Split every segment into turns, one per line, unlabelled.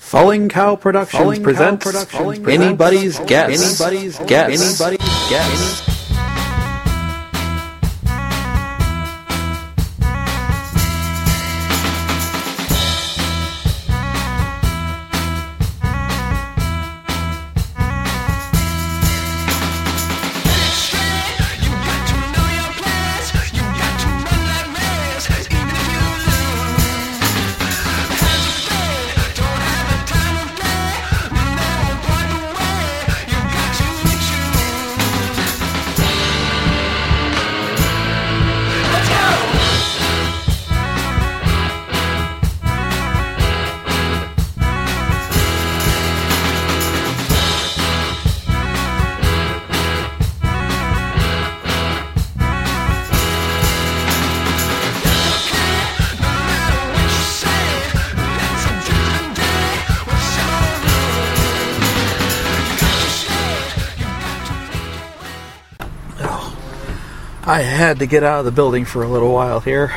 Falling Cow Productions presents Anybody's Guess. Anybody's Guess. I had to get out of the building for a little while here.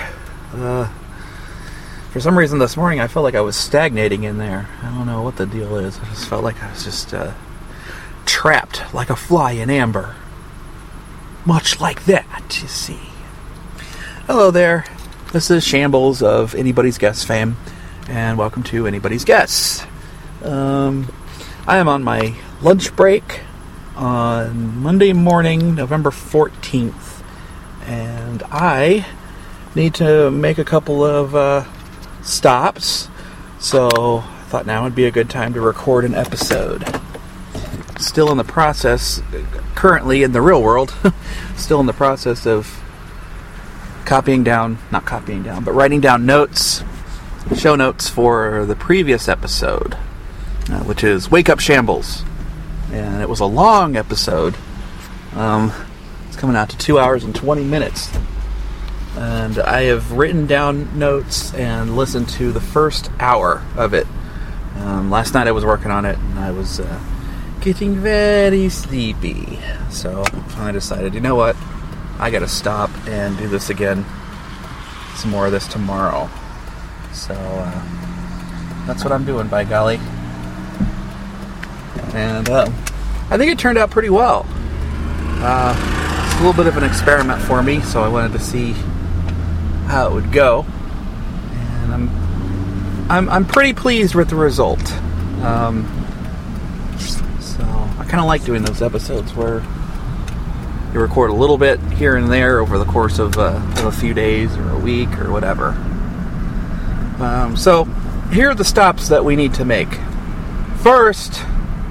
For some reason this morning I felt like I was stagnating in there. I don't know what the deal is. I just felt like I was just trapped like a fly in amber. Much like that, you see. Hello there. This is Shambles of Anybody's Guess fame, and welcome to Anybody's Guess. I am on my lunch break on Monday morning, November 14th. And I need to make a couple of stops, so I thought now would be a good time to record an episode. Still in the process, currently in the real world, still in the process of writing down notes, show notes for the previous episode, which is Wake Up Shambles. And it was a long episode. It's coming out to 2 hours and 20 minutes. And I have written down notes and listened to the first hour of it. Last night I was working on it and I was getting very sleepy. So I decided, you know what? I gotta stop and do this again. Some more of this tomorrow. So that's what I'm doing, by golly. And I think it turned out pretty well. It's a little bit of an experiment for me, so I wanted to see how it would go. And I'm pretty pleased with the result. So I kind of like doing those episodes where you record a little bit here and there over the course of a few days or a week or whatever. So here are the stops that we need to make. First,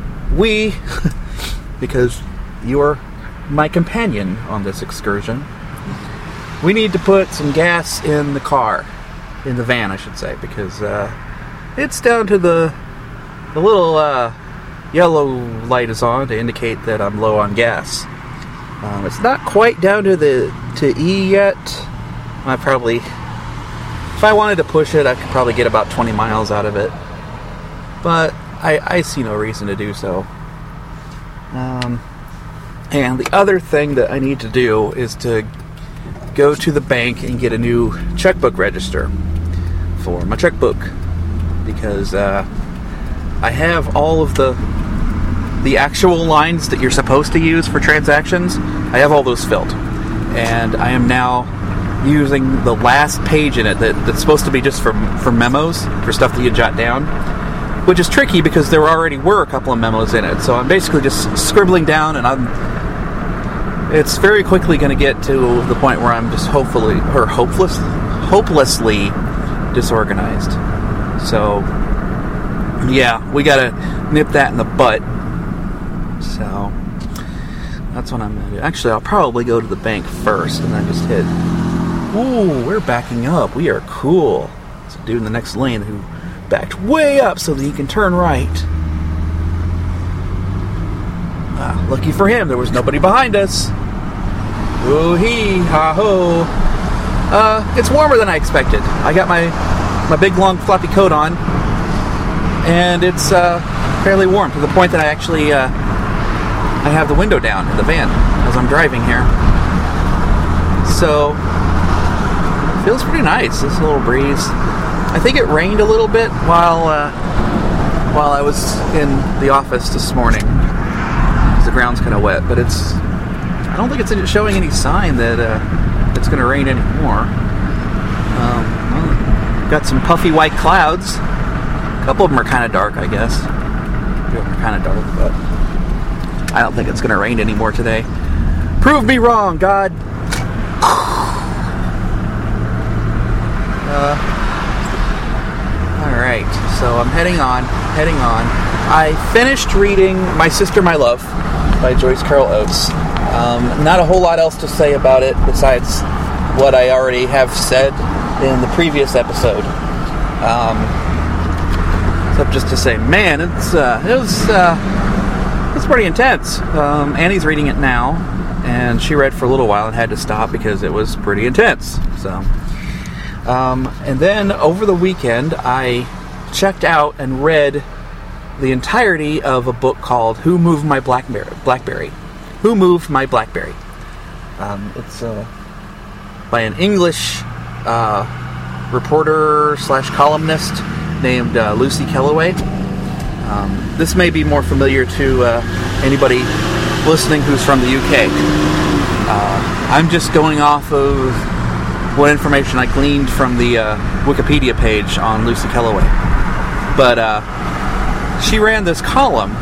because you're my companion on this excursion, we need to put some gas in the car, in the van I should say, because it's down to the little yellow light is on to indicate that I'm low on gas. It's not quite down to E yet. If I wanted to push it, I could probably get about 20 miles out of it, but I see no reason to do so. And the other thing that I need to do is to go to the bank and get a new checkbook register for my checkbook, because I have all of the actual lines that you're supposed to use for transactions. I have all those filled, and I am now using the last page in it that's supposed to be just for memos, for stuff that you jot down, which is tricky because there already were a couple of memos in it. So I'm basically just scribbling down, and it's very quickly going to get to the point where I'm just hopelessly disorganized. So, yeah, we got to nip that in the butt. So, that's what I'm going to do. Actually, I'll probably go to the bank first and then just hit. Ooh, we're backing up. We are cool. It's a dude in the next lane who backed way up so that he can turn right. Lucky for him, there was nobody behind us. Ooh-hee, ha-ho. It's warmer than I expected. I got my big, long, floppy coat on, and it's fairly warm, to the point that I actually I have the window down in the van as I'm driving here. So, it feels pretty nice, this little breeze. I think it rained a little bit while while I was in the office this morning, because the ground's kind of wet, but I don't think it's showing any sign that it's going to rain anymore. Got some puffy white clouds. A couple of them are kind of dark, I guess. They're kind of dark, but I don't think it's going to rain anymore today. Prove me wrong, God. Alright, so I'm heading on. I finished reading My Sister, My Love by Joyce Carol Oates. Not a whole lot else to say about it besides what I already have said in the previous episode. Except just to say, man, it was pretty intense. Annie's reading it now, and she read for a little while and had to stop because it was pretty intense. So, and then over the weekend, I checked out and read the entirety of a book called Who Moved My Blackberry? Who Moved My Blackberry? It's by an English reporter / columnist named Lucy Kellaway. This may be more familiar to anybody listening who's from the UK. I'm just going off of what information I gleaned from the Wikipedia page on Lucy Kellaway. But she ran this column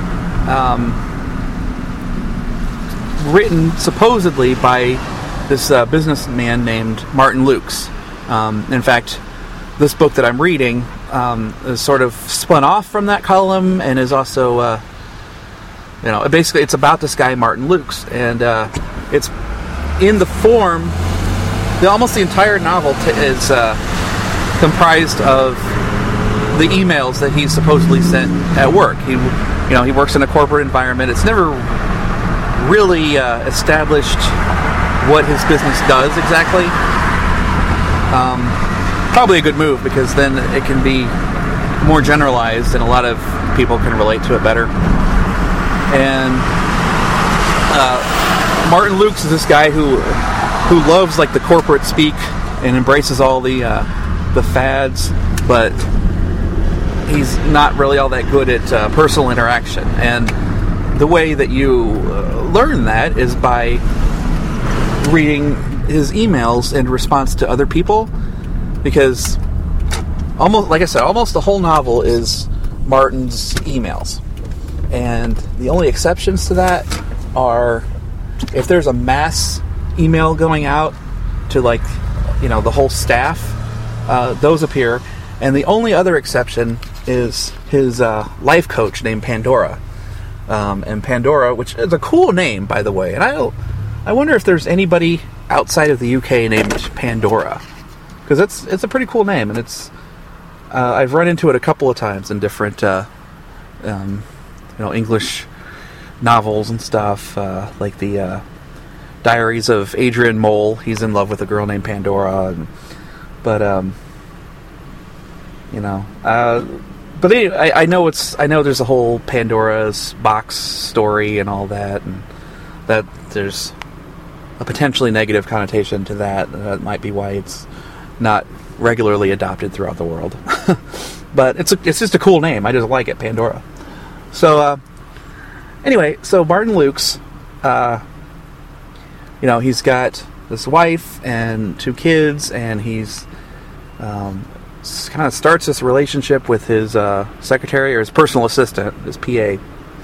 written supposedly by this businessman named Martin Lukes. In fact, this book that I'm reading is sort of spun off from that column and is also, basically it's about this guy Martin Lukes, and it's in the form. Almost the entire novel is comprised of the emails that he's supposedly sent at work. He works in a corporate environment. It's never really established what his business does exactly. Probably a good move, because then it can be more generalized and a lot of people can relate to it better. And Martin Lukes is this guy who loves like the corporate speak and embraces all the fads, but he's not really all that good at personal interaction. And the way that you learn that is by reading his emails in response to other people, because almost the whole novel is Martin's emails, and the only exceptions to that are if there's a mass email going out to the whole staff, those appear, and the only other exception is his life coach named Pandora, and Pandora, which is a cool name, by the way, and I wonder if there's anybody outside of the UK named Pandora, because it's a pretty cool name, and it's I've run into it a couple of times in different English novels and stuff, like the Diaries of Adrian Mole. He's in love with a girl named Pandora, but anyway, I know there's a whole Pandora's box story and all that, and that there's a potentially negative connotation to that. That might be why it's not regularly adopted throughout the world. But it's just a cool name. I just like it, Pandora. So anyway, so Martin Lukes, he's got this wife and 2 kids, and he's kind of starts this relationship with his secretary, or his personal assistant, his PA.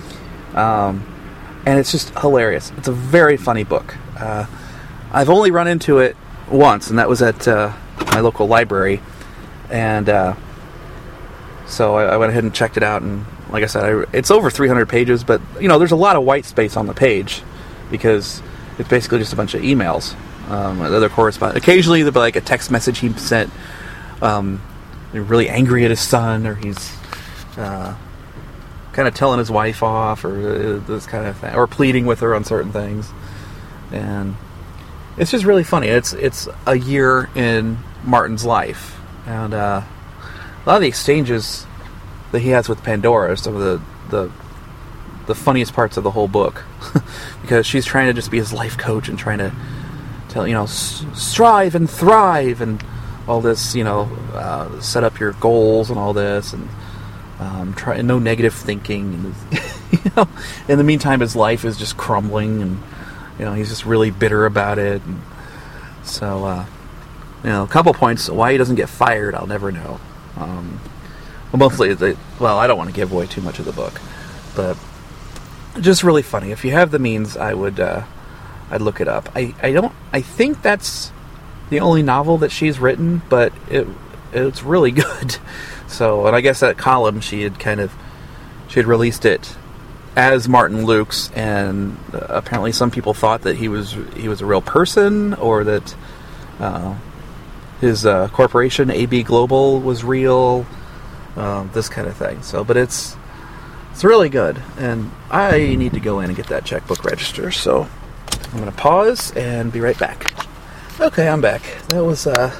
And it's just hilarious. It's a very funny book. I've only run into it once, and that was at my local library. And so I went ahead and checked it out, and like I said, it's over 300 pages, but there's a lot of white space on the page because it's basically just a bunch of emails. Other correspondence. Occasionally there'll be like a text message he sent, really angry at his son, or he's kind of telling his wife off, or this kind of thing, or pleading with her on certain things. And it's just really funny. It's a year in Martin's life, and a lot of the exchanges that he has with Pandora are some of the funniest parts of the whole book, because she's trying to just be his life coach and trying to tell, strive and thrive and all this, set up your goals and all this, and no negative thinking. And in the meantime, his life is just crumbling, and he's just really bitter about it. And so, a couple points why he doesn't get fired, I'll never know. Mostly, I don't want to give away too much of the book, but just really funny. If you have the means, I'd look it up. I think that's the only novel that she's written, but it's really good. So, and I guess that column she had released it as Martin Lukes, and apparently some people thought that he was a real person, or that his corporation AB Global was real, this kind of thing. So, but it's really good, and I need to go in and get that checkbook register. So I'm going to pause and be right back. Okay, I'm back. That was a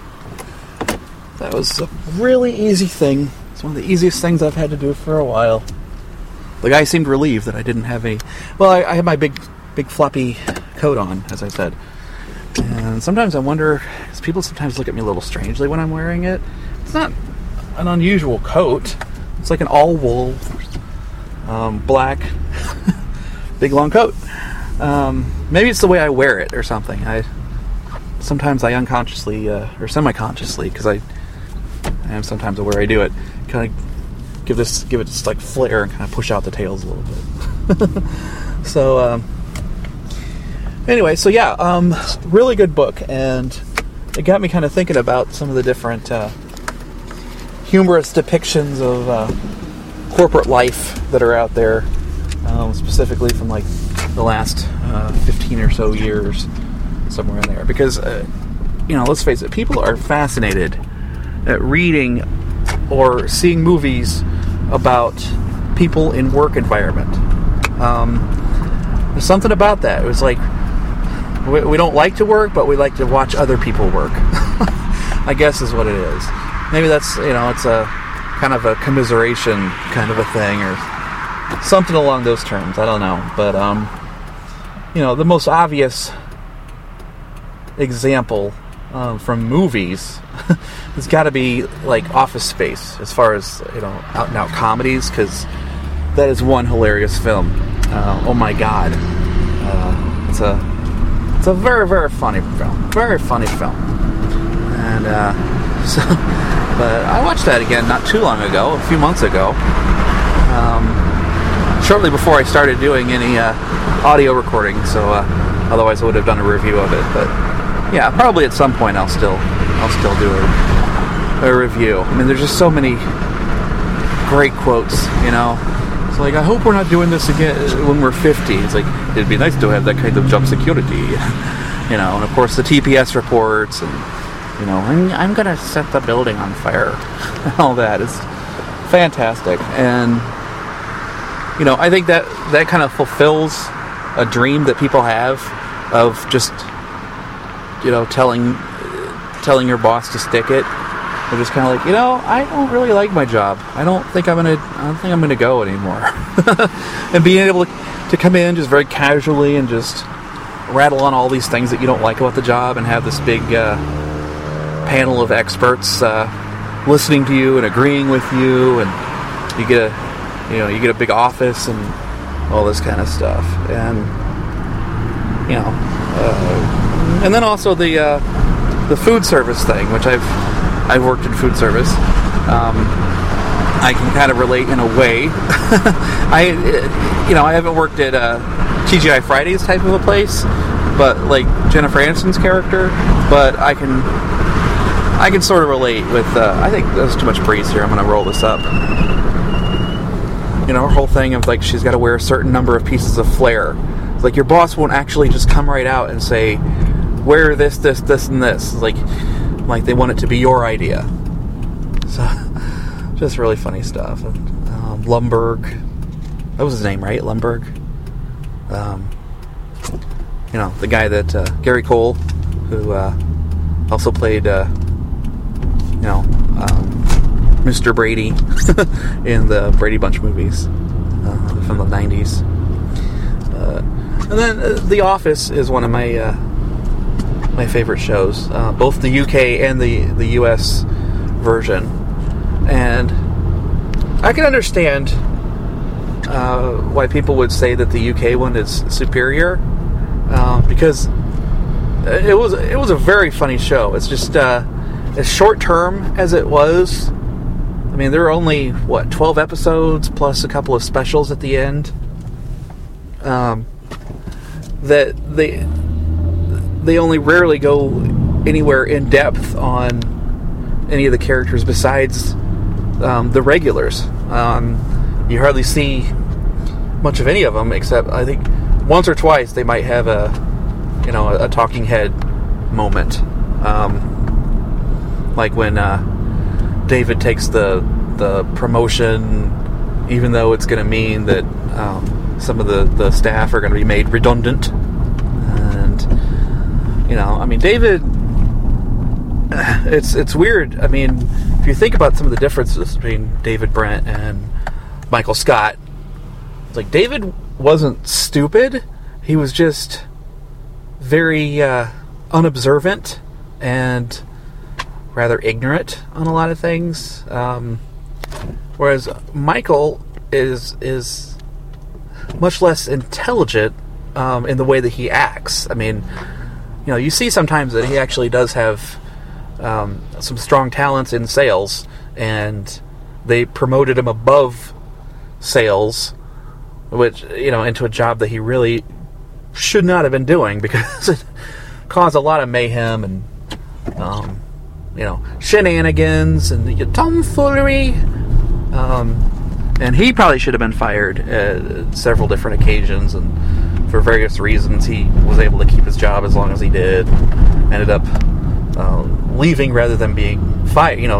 really easy thing. It's one of the easiest things I've had to do for a while. The guy seemed relieved that I didn't have any... Well, I had my big floppy coat on, as I said. And sometimes I wonder, because people sometimes look at me a little strangely when I'm wearing it. It's not an unusual coat. It's like an all-wool, black, big long coat. Maybe it's the way I wear it or something. Sometimes I unconsciously, or semi-consciously, because I am sometimes aware I do it, kind of give it this like flair and kind of push out the tails a little bit. So, anyway, so yeah, really good book, and it got me kind of thinking about some of the different humorous depictions of corporate life that are out there, specifically from like the last 15 or so years, somewhere in there. Because, let's face it, people are fascinated at reading or seeing movies about people in work environment. There's something about that. It was like, we don't like to work, but we like to watch other people work. I guess is what it is. Maybe that's, it's a kind of a commiseration kind of a thing, or something along those terms. I don't know. But, the most obvious example from movies has got to be like Office Space, as far as out and out comedies, because that is one hilarious film. Oh my god, it's a very, very funny film, and but I watched that again not too long ago, a few months ago, shortly before I started doing any audio recording. So otherwise I would have done a review of it, but yeah, probably at some point I'll still do a review. I mean, there's just so many great quotes, It's like, I hope we're not doing this again when we're 50. It's like, it'd be nice to have that kind of job security, and of course the TPS reports, and I'm gonna set the building on fire. All that is fantastic, and I think that kind of fulfills a dream that people have of just telling your boss to stick it. They're just kind of like, I don't really like my job. I don't think I'm gonna go anymore. And being able to come in just very casually and just rattle on all these things that you don't like about the job, and have this big panel of experts listening to you and agreeing with you, and you get a big office and all this kind of stuff, and and then also the food service thing, which I've worked in food service. I can kind of relate in a way. I haven't worked at TGI Fridays type of a place, but like Jennifer Aniston's character. But I can sort of relate with. I think there's too much breeze here. I'm going to roll this up. Her whole thing of like she's got to wear a certain number of pieces of flair. It's like your boss won't actually just come right out and say, wear this, and this. It's like they want it to be your idea. So, just really funny stuff. And, Lumberg, that was his name, right? Lumberg. The guy that Gary Cole, who also played, Mr. Brady in the Brady Bunch movies from the 90s. And then The Office is one of my favorite shows, both the UK and the US version. And I can understand why people would say that the UK one is superior, because it was a very funny show. It's just as short term as it was. I mean, there were only 12 episodes plus a couple of specials at the end. That they only rarely go anywhere in depth on any of the characters besides the regulars. You hardly see much of any of them, except I think once or twice they might have a talking head moment, like when David takes the promotion, even though it's going to mean that some of the staff are going to be made redundant. And I mean, David, it's weird. I mean, if you think about some of the differences between David Brent and Michael Scott, it's like David wasn't stupid. He was just very unobservant and rather ignorant on a lot of things. Whereas Michael is much less intelligent in the way that he acts. I mean, you see sometimes that he actually does have some strong talents in sales, and they promoted him above sales, which, into a job that he really should not have been doing, because it caused a lot of mayhem and, shenanigans and tomfoolery. And he probably should have been fired at several different occasions, and for various reasons he was able to keep his job as long as he did. Ended up leaving rather than being fired. He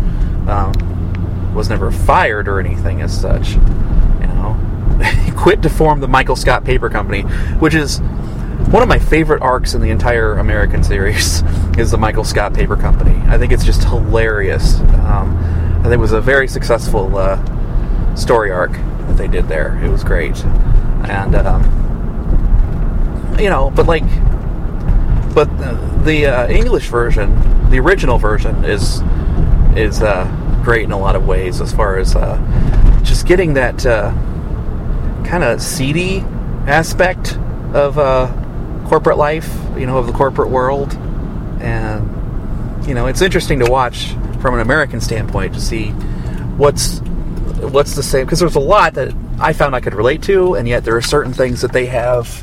was never fired or anything as such. He quit to form the Michael Scott Paper Company, which is one of my favorite arcs in the entire American series, is the Michael Scott Paper Company. I think it's just hilarious. I think it was a very successful story arc that they did there. It was great. And, but the English version, the original version, is great in a lot of ways, as far as just getting that kind of seedy aspect of corporate life, of the corporate world. And, it's interesting to watch from an American standpoint to see what's the same, because there's a lot that I found I could relate to, and yet there are certain things that they have,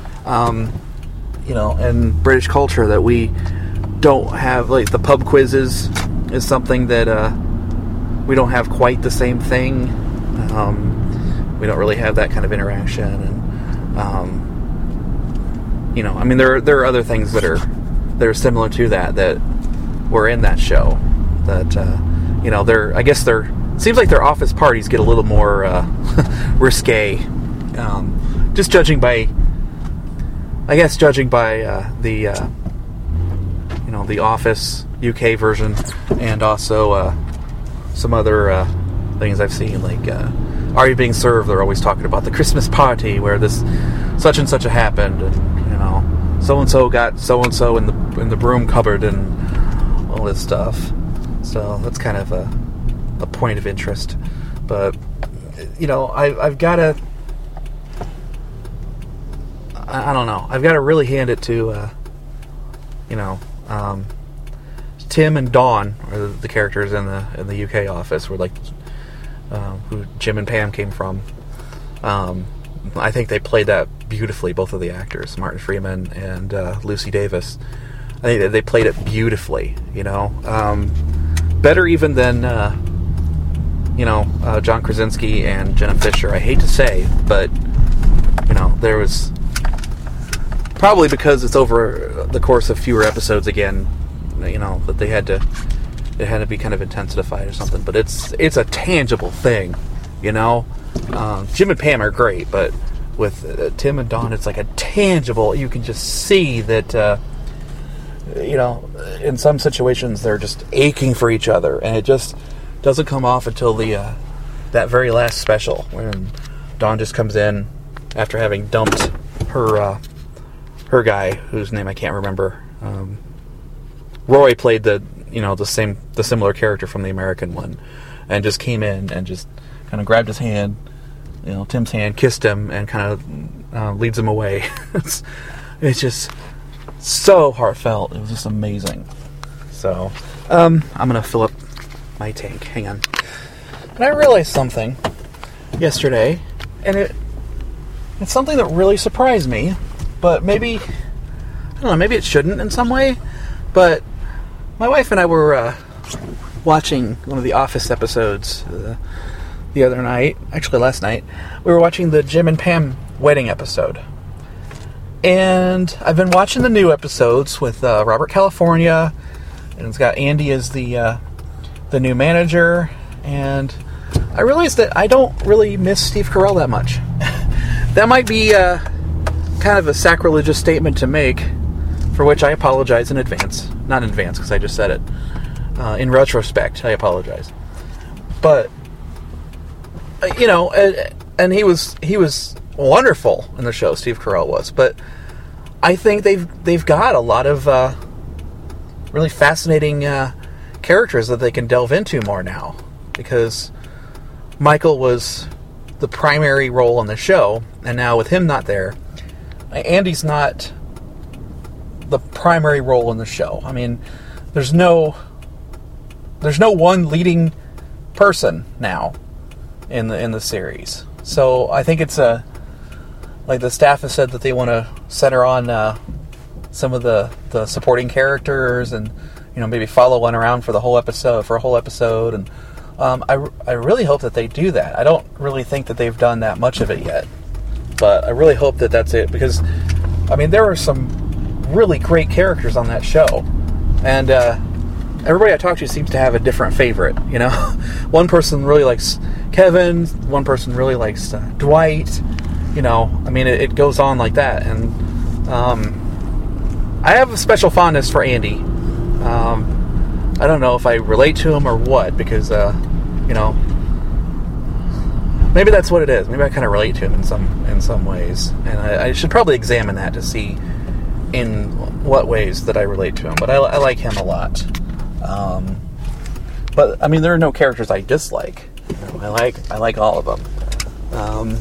in British culture that we don't have. Like the pub quizzes is something that we don't have quite the same thing. We don't really have that kind of interaction, and I mean, there are other things that are similar to that were in that show. That seems like their office parties get a little more risque. Just judging by the Office UK version, and also some other things I've seen, like Are You Being Served? They're always talking about the Christmas party where this such and such happened, and so and so got so and so in the broom cupboard and all this stuff. So that's kind of a point of interest. But I've got to, I don't know, I've got to really hand it to Tim and Dawn are the characters in the UK office, where who Jim and Pam came from. I think they played that beautifully, both of the actors, Martin Freeman and Lucy Davis. I think that they played it beautifully, better even than John Krasinski and Jenna Fisher. I hate to say, but there was, probably because it's over the course of fewer episodes again, that it had to be kind of intensified or something. But it's a tangible thing, Jim and Pam are great, but with Tim and Dawn, it's like a tangible. You can just see that in some situations they're just aching for each other, and it just doesn't come off until that very last special, when Dawn just comes in after having dumped her guy, whose name I can't remember. Roy played the similar character from the American one, and just came in and just kind of grabbed his hand, Tim's hand, kissed him, and kind of leads him away. It's just so heartfelt. It was just amazing. So, I'm going to fill up my tank. Hang on. And I realized something yesterday, and it's something that really surprised me, but maybe, I don't know, maybe it shouldn't in some way, but my wife and I were watching one of the Office episodes the other night, actually last night. We were watching the Jim and Pam wedding episode. And I've been watching the new episodes with Robert California, and it's got Andy as the new manager, and I realized that I don't really miss Steve Carell that much. That might be kind of a sacrilegious statement to make, for which I apologize in advance. Not in advance, because I just said it. In retrospect, I apologize. But, and he was wonderful in the show, Steve Carell was. But I think they've got a lot of really fascinating characters that they can delve into more now, because Michael was the primary role in the show, and now with him not there, Andy's not the primary role in the show. I mean, there's no one leading person now in the series. So I think it's like the staff has said that they want to center on some of the supporting characters, and maybe follow one around for a whole episode, and I really hope that they do that. I don't really think that they've done that much of it yet, but I really hope that that's it, because I mean, there are some really great characters on that show, and everybody I talk to seems to have a different favorite. One person really likes Kevin, one person really likes Dwight. I mean, it goes on like that, and I have a special fondness for Andy. I don't know if I relate to him or what, because maybe that's what it is. Maybe I kind of relate to him in some ways, and I should probably examine that to see in what ways that I relate to him. But I like him a lot. But I mean, there are no characters I dislike. I like all of them.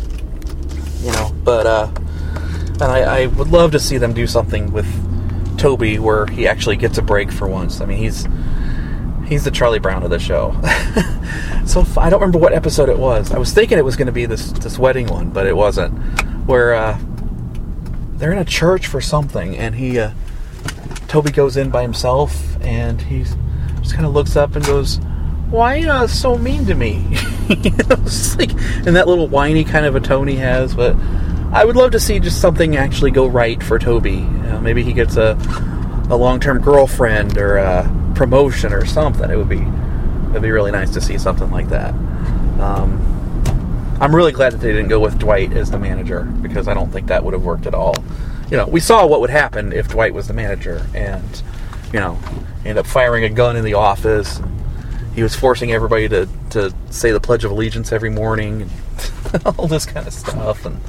And I would love to see them do something with Toby where he actually gets a break for once. I mean, he's the Charlie Brown of the show. So I don't remember what episode it was. I was thinking it was going to be this wedding one, but it wasn't. Where they're in a church for something, and Toby goes in by himself, and he just kind of looks up and goes, "Why are you so mean to me?" It's like in that little whiny kind of a tone he has. But I would love to see just something actually go right for Toby. Maybe he gets a long-term girlfriend or a promotion or something. It'd be really nice to see something like that. I'm really glad that they didn't go with Dwight as the manager, because I don't think that would have worked at all. We saw what would happen if Dwight was the manager, and ended up firing a gun in the office. And he was forcing everybody to say the Pledge of Allegiance every morning, and all this kind of stuff. And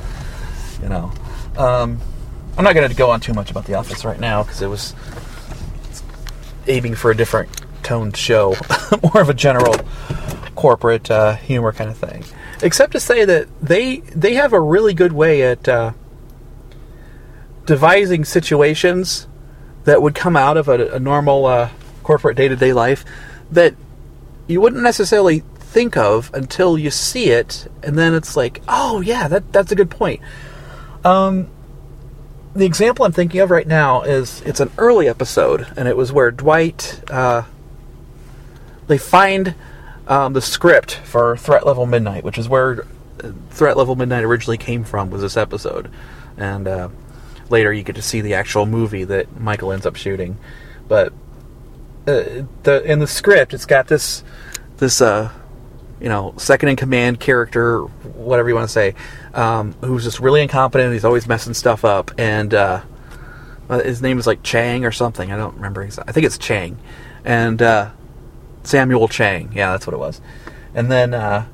I'm not going to go on too much about The Office right now, because it's aiming for a different toned show, more of a general corporate humor kind of thing. Except to say that they have a really good way at devising situations that would come out of a normal corporate day-to-day life that you wouldn't necessarily think of until you see it, and then it's like, oh yeah, that's a good point. The example I'm thinking of right now it's an early episode, and it was where Dwight, they find the script for Threat Level Midnight, which is where Threat Level Midnight originally came from, was this episode. And later you get to see the actual movie that Michael ends up shooting. But in the script, it's got this second in command character, whatever you want to say, who's just really incompetent. He's always messing stuff up, and his name is like Chang or something. I don't remember exactly. I think it's Chang, and Samuel Chang. Yeah, that's what it was. And then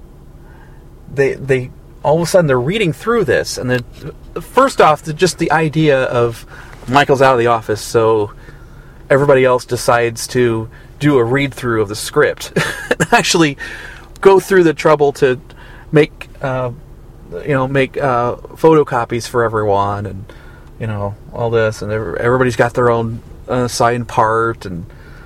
they all of a sudden they're reading through this, and then first off, just the idea of Michael's out of the office, so everybody else decides to do a read through of the script. actually go through the trouble to make photocopies for everyone, and all this, and everybody's got their own signed part, and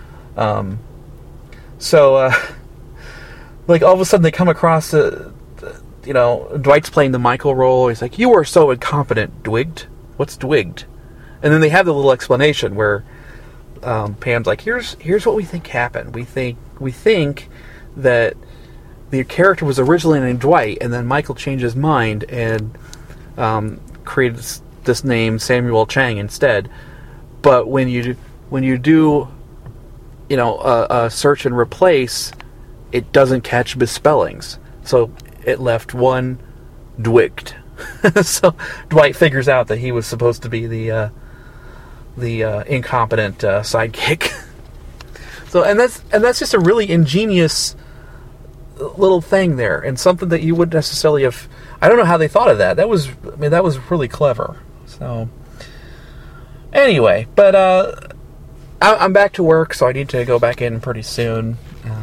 so like all of a sudden they come across Dwight's playing the Michael role. He's like, "You are so incompetent, Dwigged. What's Dwigged?" And then they have the little explanation where Pam's like, "Here's what we think happened. We think that the character was originally named Dwight, and then Michael changed his mind and created this name Samuel Chang instead. But when you do a search and replace, it doesn't catch misspellings. So it left one Dwigged." So Dwight figures out that he was supposed to be the incompetent sidekick. So and that's just a really ingenious little thing there, and something that you wouldn't necessarily have. I don't know how they thought of that. That was really clever. So anyway, but I'm back to work, so I need to go back in pretty soon.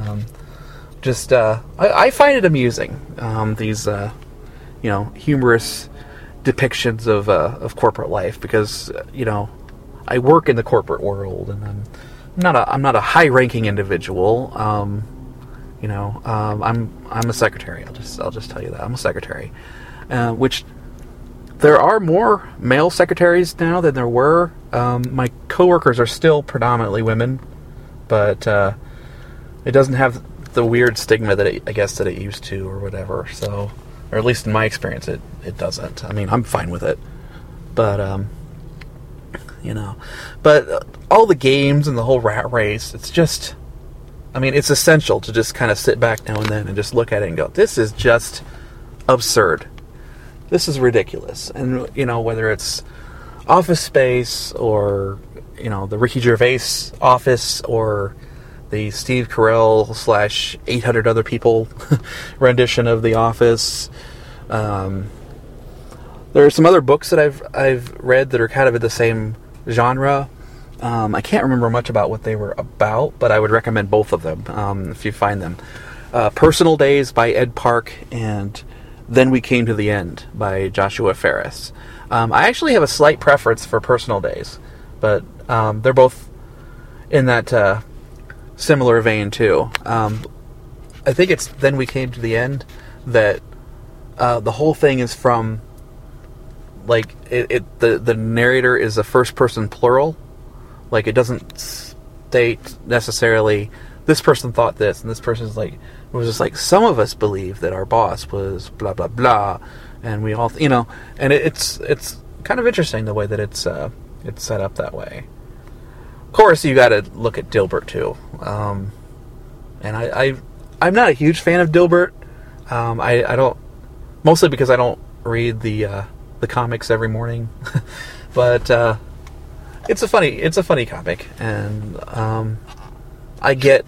I find it amusing, these humorous depictions of corporate life, because I work in the corporate world, and I'm not a high-ranking individual. I'm a secretary. I'll just tell you that I'm a secretary, which there are more male secretaries now than there were. My coworkers are still predominantly women, but it doesn't have the weird stigma that it used to, or whatever. So, or at least in my experience, it doesn't. I mean, I'm fine with it, but but all the games and the whole rat race, it's just. I mean, it's essential to just kind of sit back now and then and just look at it and go, this is just absurd. This is ridiculous. And, whether it's Office Space or, the Ricky Gervais office or the Steve Carell / 800 other people rendition of The Office. There are some other books that I've read that are kind of in the same genre. I can't remember much about what they were about, but I would recommend both of them if you find them. Personal Days by Ed Park and Then We Came to the End by Joshua Ferris. I actually have a slight preference for Personal Days, but they're both in that similar vein too. I think it's Then We Came to the End that the whole thing is from, like, the narrator is a first person plural. Like, it doesn't state necessarily, this person thought this, and this person's like, it was just like, some of us believe that our boss was blah, blah, blah, and we all, and it's kind of interesting the way that it's set up that way. Of course, you gotta look at Dilbert, too. And I'm not a huge fan of Dilbert. I don't, mostly because I don't read the comics every morning, but, it's a funny comic, and I get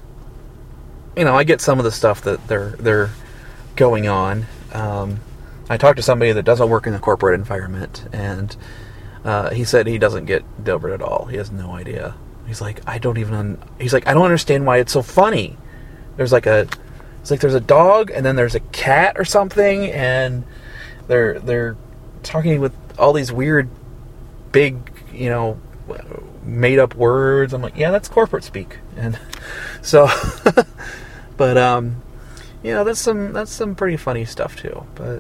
some of the stuff that they're going on. I talked to somebody that doesn't work in the corporate environment, and he said he doesn't get Dilbert at all. He has no idea. He's like, I don't understand why it's so funny. There's there's a dog, and then there's a cat or something, and they're talking with all these weird, big, made up words. I'm like, yeah, that's corporate speak. And so, but that's some pretty funny stuff too. But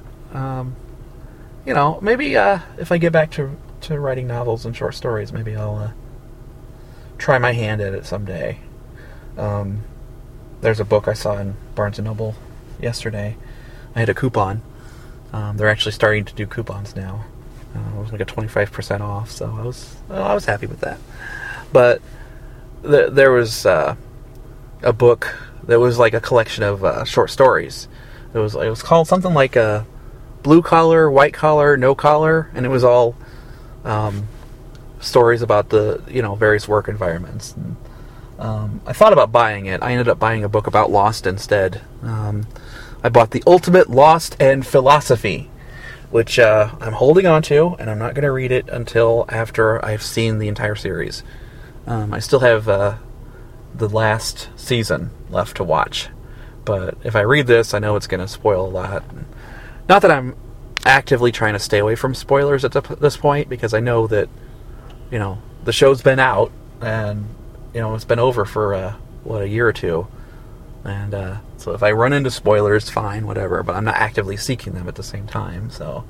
maybe if I get back to writing novels and short stories, maybe I'll try my hand at it someday. There's a book I saw in Barnes & Noble yesterday. I had a coupon. They're actually starting to do coupons now. It was like a 25% off, so I was happy with that. But there was a book that was like a collection of short stories. It was called something like Blue Collar, White Collar, No Collar, and it was all stories about the various work environments. And, I thought about buying it. I ended up buying a book about Lost instead. I bought The Ultimate Lost and Philosophy, which I'm holding on to, and I'm not going to read it until after I've seen the entire series. I still have the last season left to watch, But if I read this, I know it's going to spoil a lot. Not that I'm actively trying to stay away from spoilers at this point, because I know that, the show's been out, and, it's been over for, a year or two. And so if I run into spoilers, fine, whatever. But I'm not actively seeking them at the same time. So,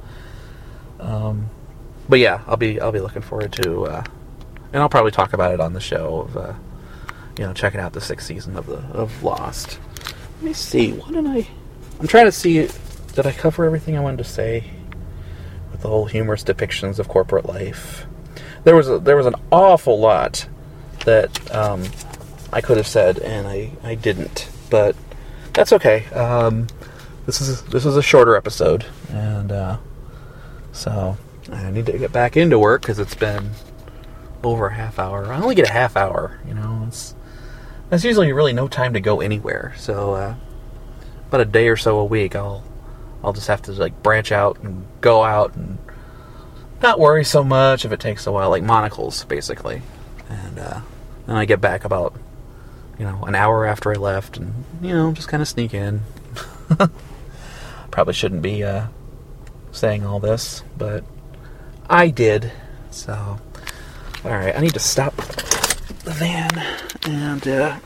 but yeah, I'll be looking forward to, and I'll probably talk about it on the show of, checking out the 6th season of Lost. Let me see. I'm trying to see. Did I cover everything I wanted to say with the whole humorous depictions of corporate life? There was an awful lot that I could have said, and I didn't. But that's okay. This is a shorter episode, and so I need to get back into work because it's been over a half hour. I only get a half hour. That's usually really no time to go anywhere. So about a day or so a week, I'll just have to branch out and go out and not worry so much if it takes a while, like Monocles basically. And then I get back about an hour after I left, and just kind of sneak in. Probably shouldn't be saying all this, but I did. So, all right, I need to stop the van and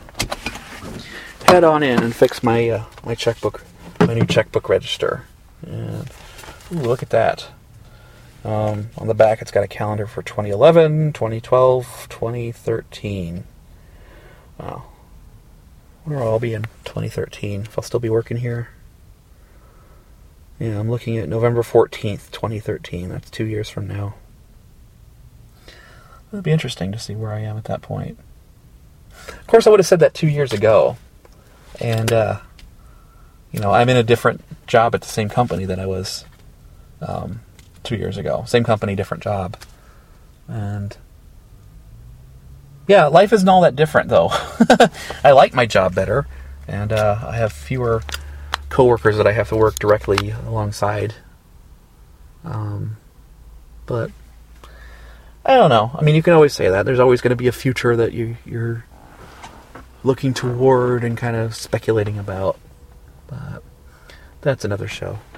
head on in and fix my my checkbook, my new checkbook register. And ooh, look at that. On the back, it's got a calendar for 2011, 2012, 2013. Wow. I wonder I'll be in 2013, if I'll still be working here. Yeah, I'm looking at November 14th, 2013. That's 2 years from now. It'll be interesting to see where I am at that point. Of course, I would have said that 2 years ago. And, I'm in a different job at the same company that I was 2 years ago. Same company, different job. And yeah, life isn't all that different, though. I like my job better, and I have fewer coworkers that I have to work directly alongside. But I don't know. I mean, you can always say that. There's always going to be a future that you're looking toward and kind of speculating about. But that's another show.